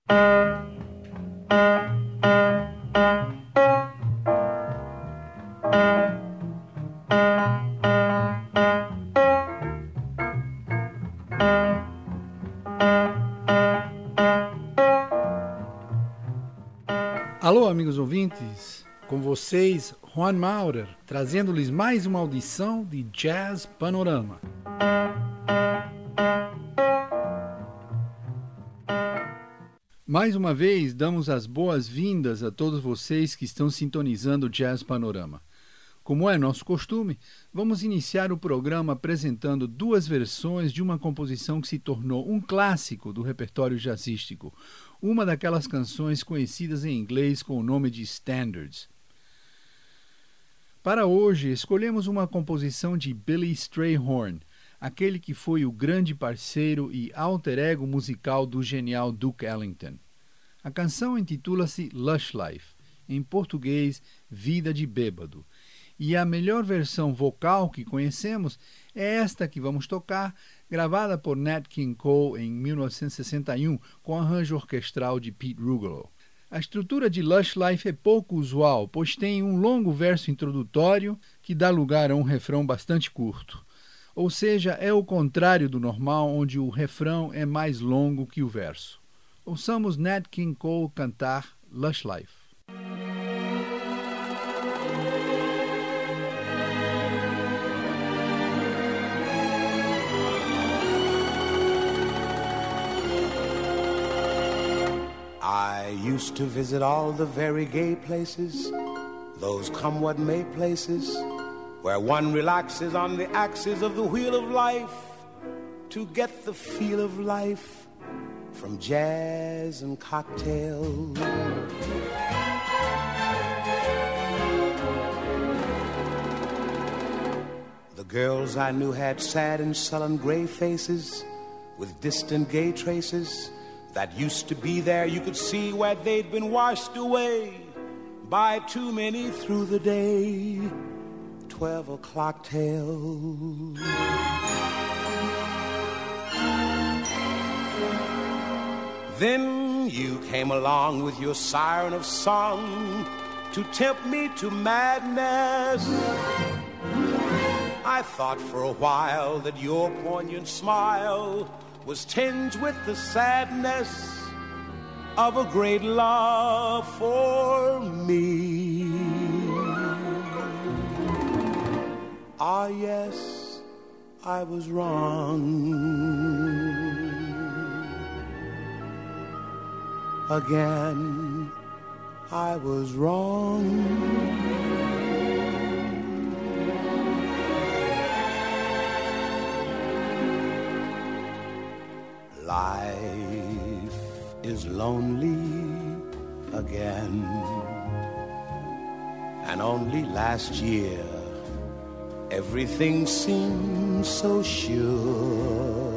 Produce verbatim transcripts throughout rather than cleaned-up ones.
Alô, amigos ouvintes, com vocês, Juan Maurer, trazendo-lhes mais uma audição de Jazz Panorama. Mais uma vez, damos as boas-vindas a todos vocês que estão sintonizando o Jazz Panorama. Como é nosso costume, vamos iniciar o programa apresentando duas versões de uma composição que se tornou um clássico do repertório jazzístico, uma daquelas canções conhecidas em inglês com o nome de Standards. Para hoje, escolhemos uma composição de Billy Strayhorn, aquele que foi o grande parceiro e alter ego musical do genial Duke Ellington. A canção intitula-se Lush Life, em português, Vida de Bêbado, e a melhor versão vocal que conhecemos é esta que vamos tocar, gravada por Nat King Cole em mil novecentos e sessenta e um, com arranjo orquestral de Pete Rugolo. A estrutura de Lush Life é pouco usual, pois tem um longo verso introdutório que dá lugar a um refrão bastante curto. Ou seja, é o contrário do normal, onde o refrão é mais longo que o verso. Ouçamos Nat King Cole cantar Lush Life. I used to visit all the very gay places, those come what may places, where one relaxes on the axis of the wheel of life to get the feel of life from jazz and cocktails. The girls I knew had sad and sullen gray faces with distant gay traces that used to be there. You could see where they'd been washed away by too many through the day twelve o'clock tales. Then you came along with your siren of song to tempt me to madness. I thought for a while that your poignant smile was tinged with the sadness of a great love for me. Ah, yes, I was wrong. Again, I was wrong. Life is lonely again, and only last year everything seemed so sure.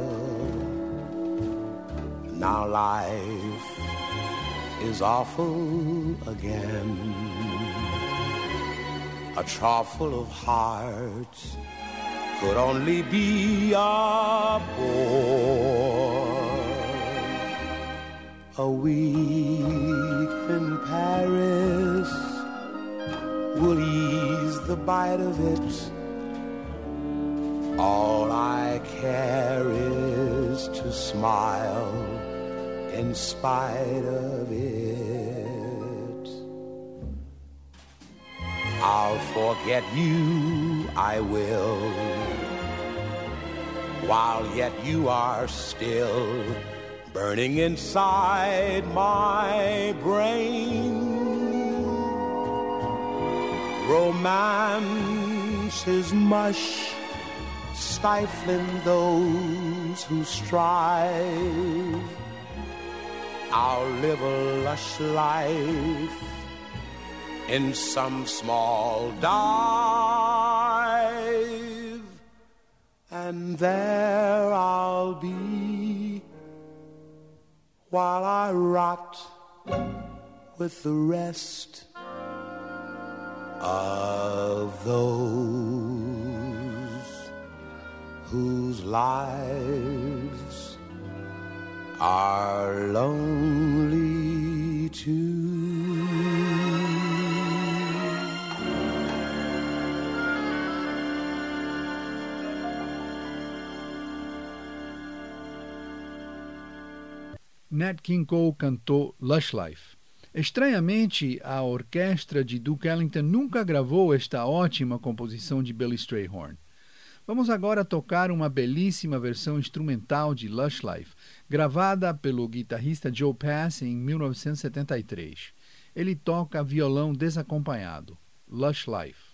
Now life is awful again, a trough full of hearts could only be a bore. A week in Paris will ease the bite of it. All I care is to smile in spite of it. I'll forget you, I will, while yet you are still burning inside my brain. Romance is mush, stifling those who strive. I'll live a lush life in some small dive, and there I'll be while I rot with the rest of those whose lives are lonely too. Nat King Cole cantou Lush Life. Estranhamente, a orquestra de Duke Ellington nunca gravou esta ótima composição de Billy Strayhorn. Vamos agora tocar uma belíssima versão instrumental de Lush Life, gravada pelo guitarrista Joe Pass em mil novecentos e setenta e três. Ele toca violão desacompanhado. Lush Life.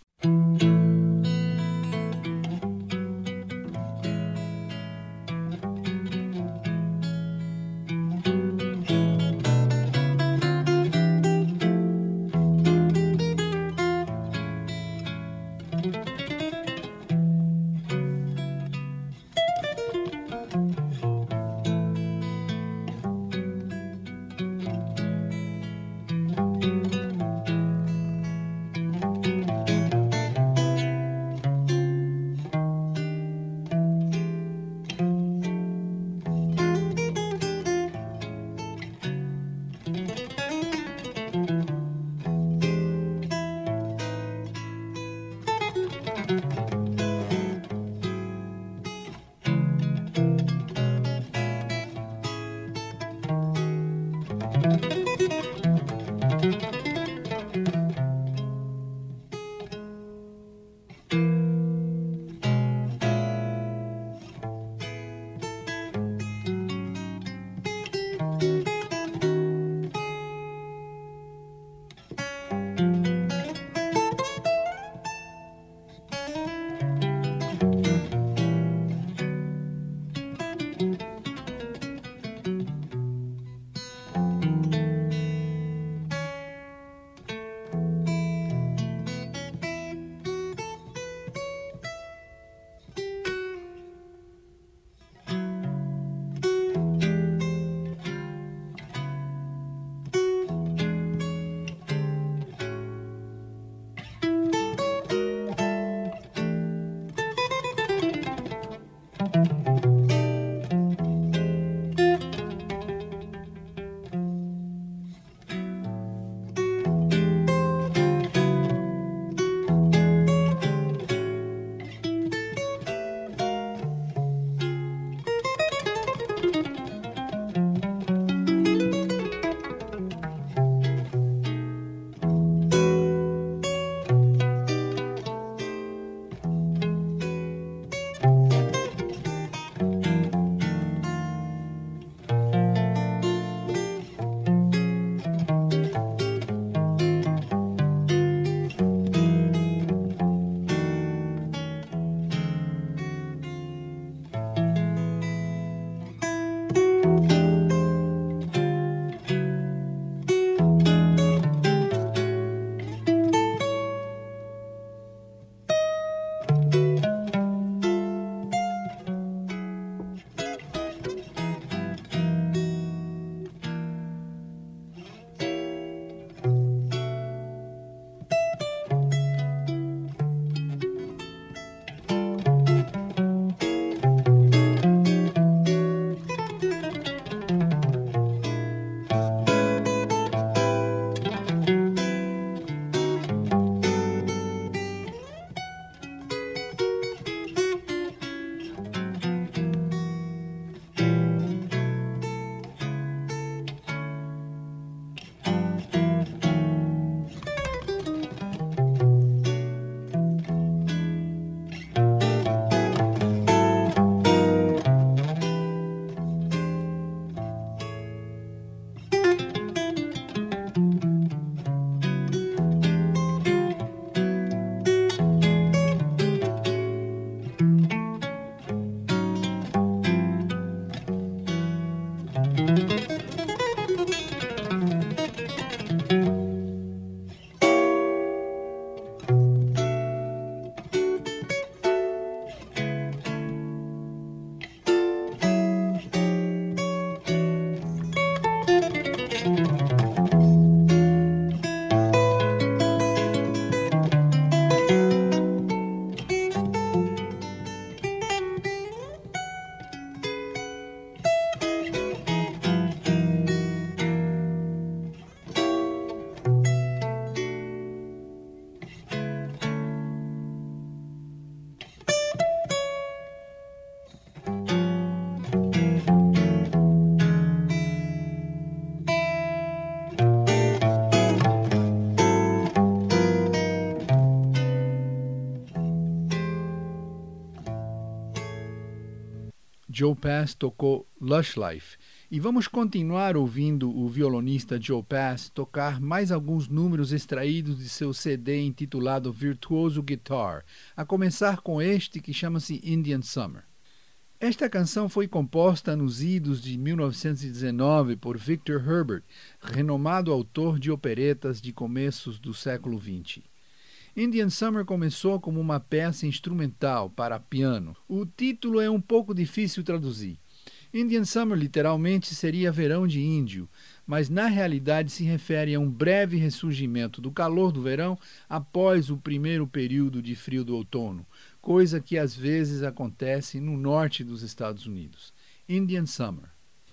Joe Pass tocou Lush Life. E vamos continuar ouvindo o violonista Joe Pass tocar mais alguns números extraídos de seu C D intitulado Virtuoso Guitar, a começar com este que chama-se Indian Summer. Esta canção foi composta nos idos de mil novecentos e dezenove por Victor Herbert, renomado autor de operetas de começos do século vinte. Indian Summer começou como uma peça instrumental para piano. O título é um pouco difícil traduzir. Indian Summer literalmente seria verão de índio, mas na realidade se refere a um breve ressurgimento do calor do verão após o primeiro período de frio do outono, coisa que às vezes acontece no norte dos Estados Unidos. Indian Summer.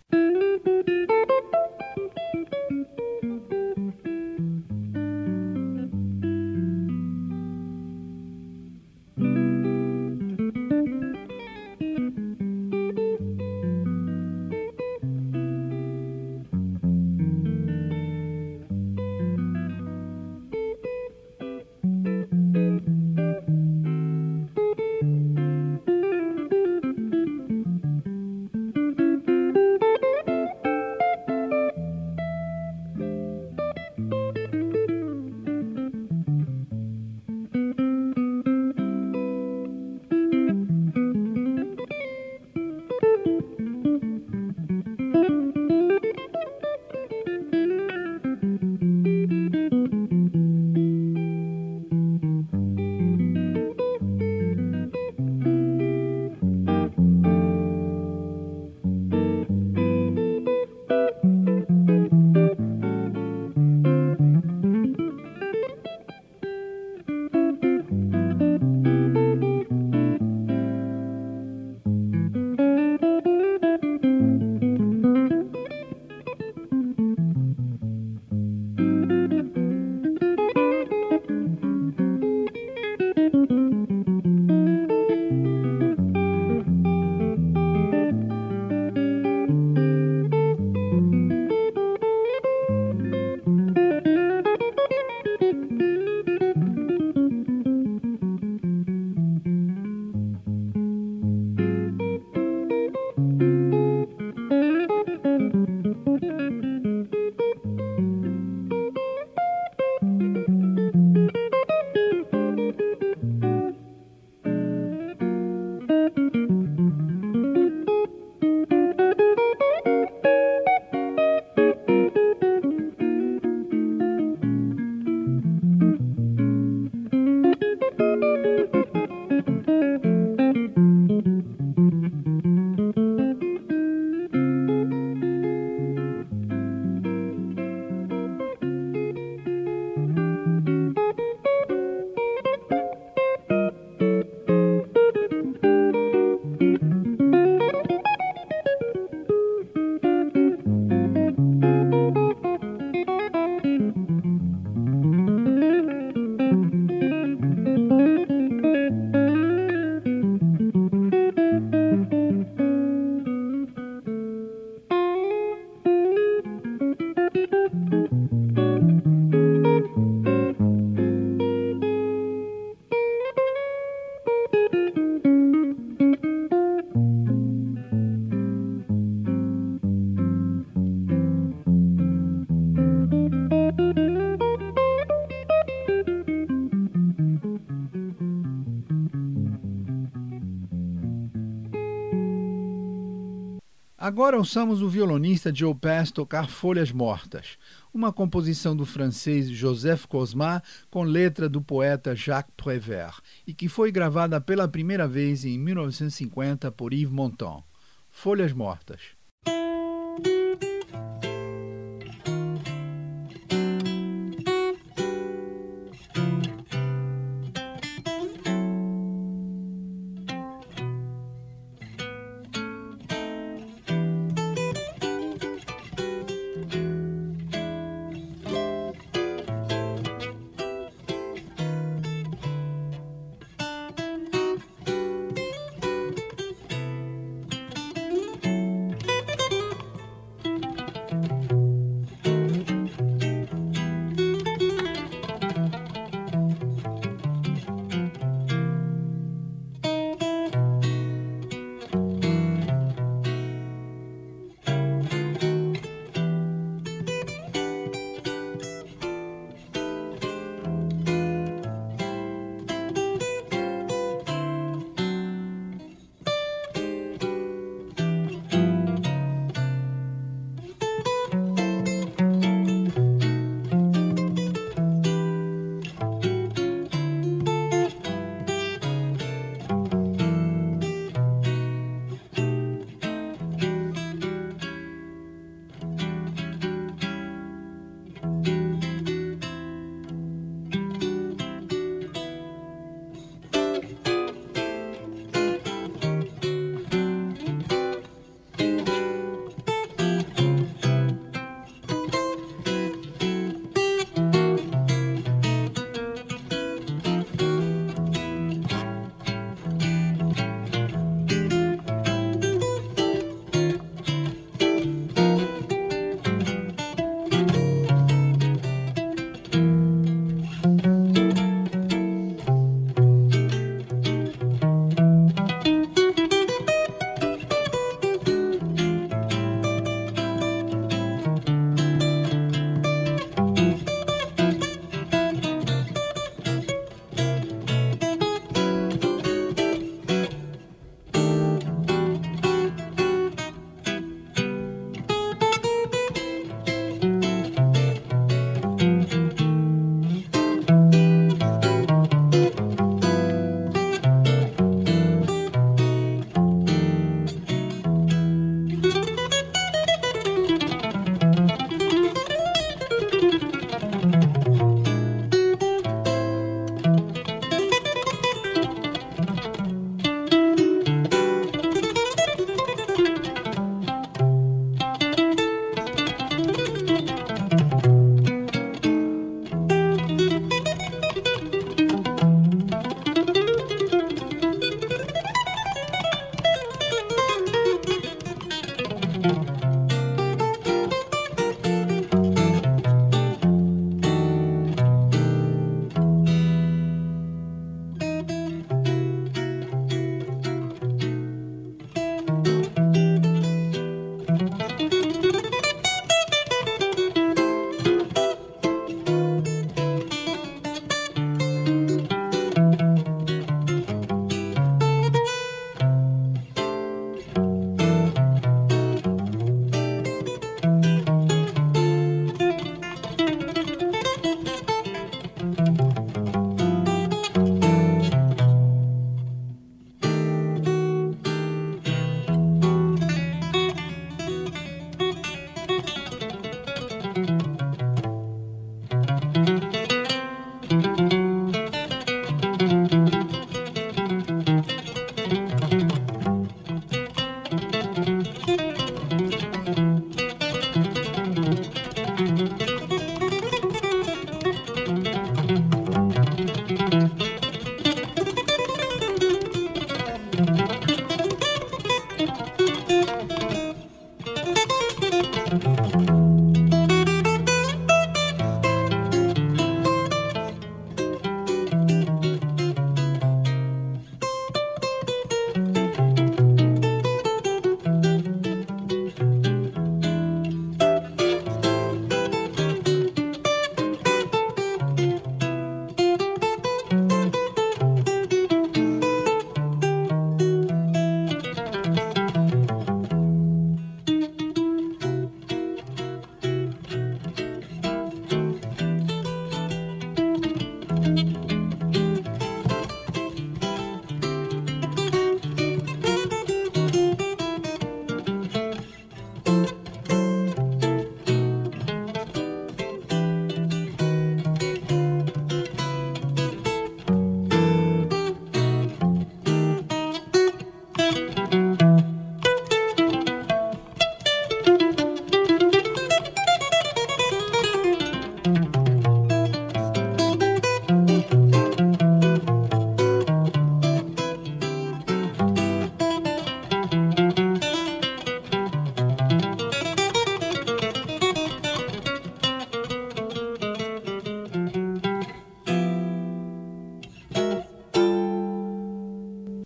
Agora ouçamos o violonista Joe Pass tocar Folhas Mortas, uma composição do francês Joseph Cosma com letra do poeta Jacques Prévert e que foi gravada pela primeira vez em mil novecentos e cinquenta por Yves Montand. Folhas Mortas.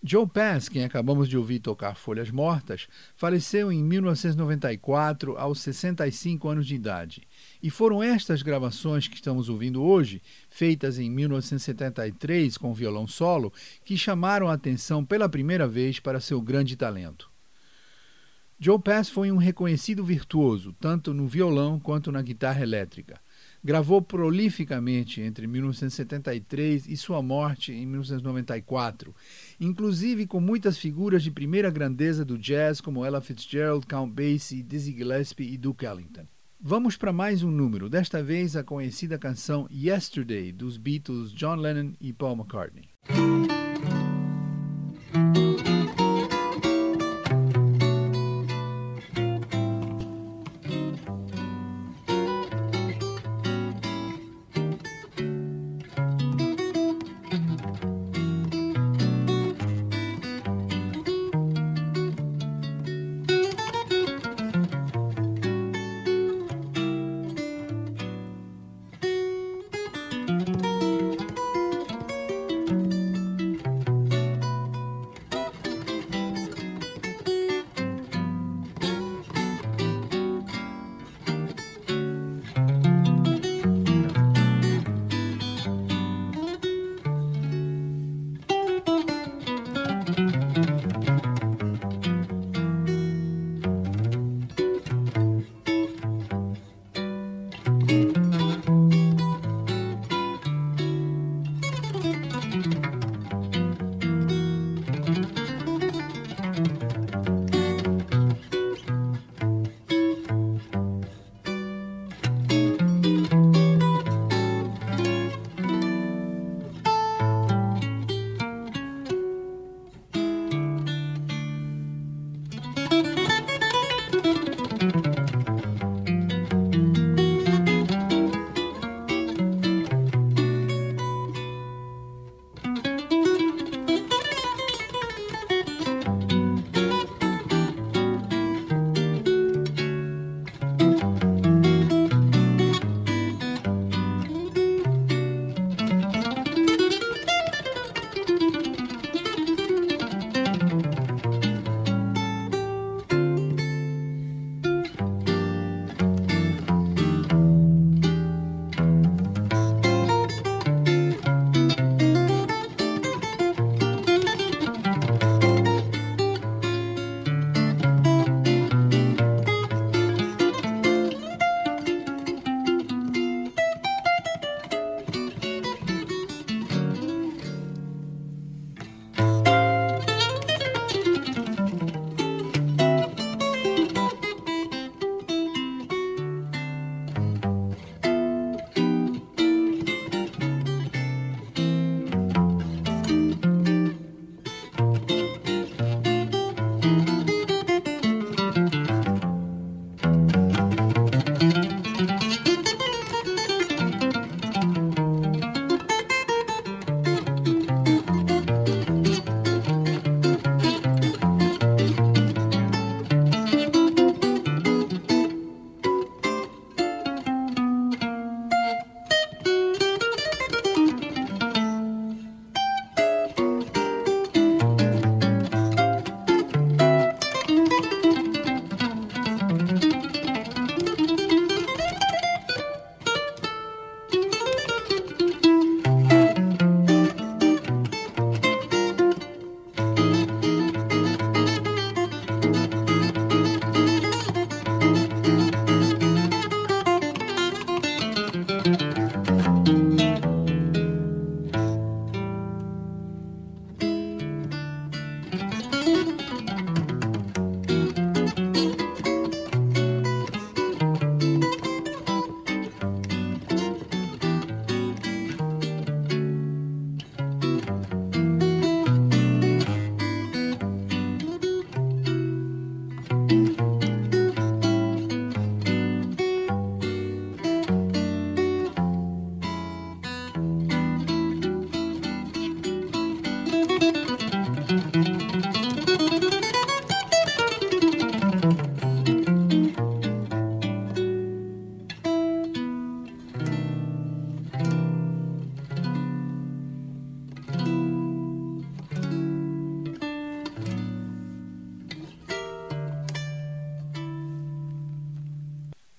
Joe Pass, quem acabamos de ouvir tocar Folhas Mortas, faleceu em mil novecentos e noventa e quatro aos sessenta e cinco anos de idade. E foram estas gravações que estamos ouvindo hoje, feitas em mil novecentos e setenta e três com violão solo, que chamaram a atenção pela primeira vez para seu grande talento. Joe Pass foi um reconhecido virtuoso, tanto no violão quanto na guitarra elétrica. Gravou prolificamente entre mil novecentos e setenta e três e sua morte em mil novecentos e noventa e quatro, inclusive com muitas figuras de primeira grandeza do jazz como Ella Fitzgerald, Count Basie, Dizzy Gillespie e Duke Ellington. Vamos para mais um número, desta vez a conhecida canção Yesterday, dos Beatles John Lennon e Paul McCartney.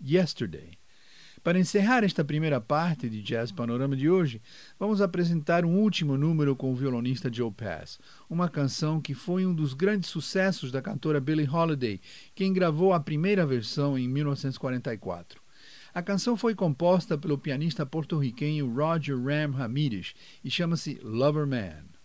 Yesterday. Para encerrar esta primeira parte de Jazz Panorama de hoje, vamos apresentar um último número com o violonista Joe Pass, uma canção que foi um dos grandes sucessos da cantora Billie Holiday, quem gravou a primeira versão em mil novecentos e quarenta e quatro. A canção foi composta pelo pianista porto-riquenho Roger Ram Ramírez e chama-se Lover Man.